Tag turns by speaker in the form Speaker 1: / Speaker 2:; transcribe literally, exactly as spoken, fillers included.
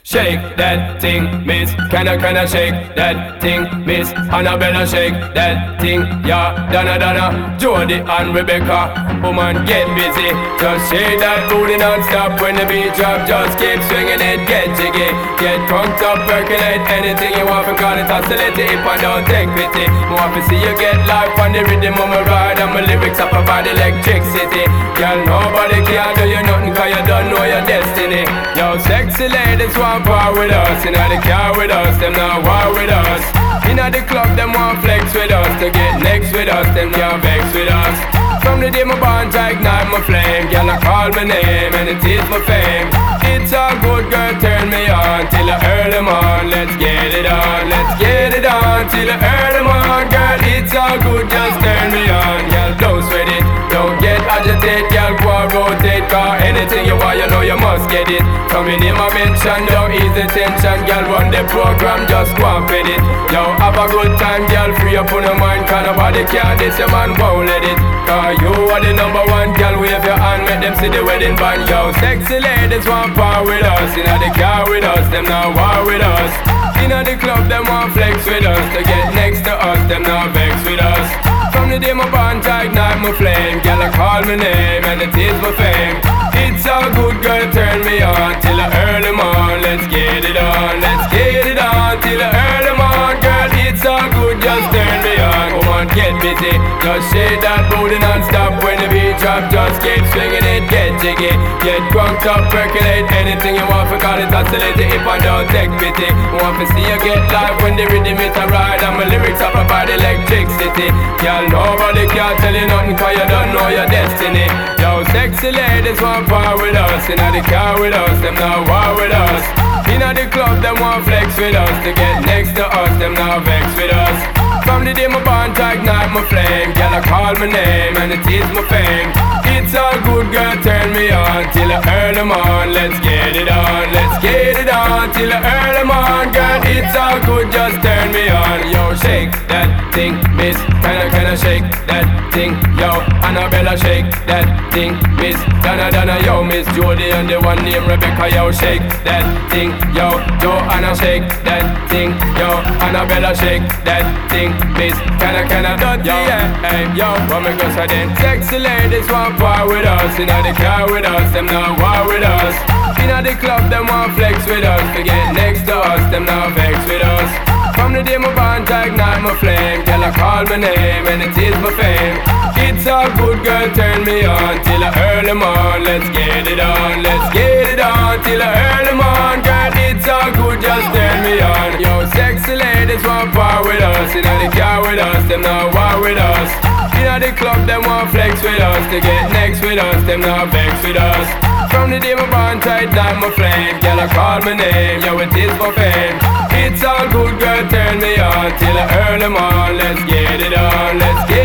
Speaker 1: Shake that thing, miss. Kinda, kinda shake that thing, miss. Annabella, shake that thing, yeah. Donna, Donna, Jody and Rebecca. Woman, get busy. Just shake that booty non-stop when the beat drop. Just keep swinging it, get jiggy. Get crunked up, percolate anything you want. Call it oscillate if I don't take pity. More to see you get life on the rhythm of my ride. And my lyrics up about electricity. Girl, nobody can do you nothing cause you don't know your destiny. Yo, sexy ladies want part with us. Inna the car with us, them not war with us. Inna the club, them want flex with us. To get next with us, them can't vex with us. From the day my born to ignite my flame. Girl, I call my name and it is my fame. It's all good, girl, turn me on till I earn them on. Let's get it on, let's get it on till I earn them on. Girl, it's all good, just turn me on. Girl, don't sweat it, don't get agitated. Girl, go and rotate, cause anything you want, you know you must get it. Come in my mention, don't ease the tension. Girl, run the program, just go and fit it. Yo, have a good time, girl, free up on your mind. Cause nobody can this, your man won't let it. Cause you are the number one, girl, wave your hand, make them see the wedding band. Yo, sexy ladies want part with us. Inna the car with us, them not war with us. Inna the club, them want flex with us. To get next to us, them not vex with us. From the day my born to ignite my flame. Girl, I call my name and it is my fame. It's all good, girl, turn me on till I earn them on. Let's get it on, let's get it on till I earn them on. Girl, it's all good, just turn me on. Come on, get busy, just shake that booty non-stop. When the beat drop, just keep swinging it, get jiggy. Get crunked up, percolate anything you want. For call it oscillate if I don't take pity. Want to see you get live when the rhythm is a ride. And my lyrics up about electricity. Girl, nobody can tell you nothing cause you don't know your destiny. Yo, sexy ladies want part with us. Inna the car with us, them not war with us. Inna the club, them want flex with us. To get next to us, them not vex with us. From the day my born to ignite my flame. Girl, I call my name and it is my fame. It's all good, girl, turn me on till I earn them on. Let's get it on, let's get it on till I earn them on. Girl, it's all good, just turn me on. Yo, shake that thing, miss. Kinda, kinda shake that thing, yo. Annabella, shake that thing, miss. Donna, Donna, yo, Miss Jody and the one named Rebecca, yo. Shake that thing, yo. Joanna, shake that thing, yo. Annabella, shake that thing, miss. Kinda, kinda dirty, yeah. Hey, yo, what me go say then? Sexy ladies want part with us. Inna the car with us, them not war with us. Inna the club, them want flex with us. To get next to us, them not vex with us. From the day my born to ignite my flame. Girl, I call my name and it is my fame. It's all good, girl, turn me on till I earn them on. Let's get it on, let's get it on till I earn them on. Girl, it's all good, just turn me on. Yo, sexy ladies want part with us. Inna the car with us, them not war with us. Inna the club, them want flex with us. To get next with us, them not vex with us. From the day my born to ignite my flame. Girl, I call my name, yo, it is my fame. It's all good, girl, turn me on till I earn them on. Let's get it on, let's get it on.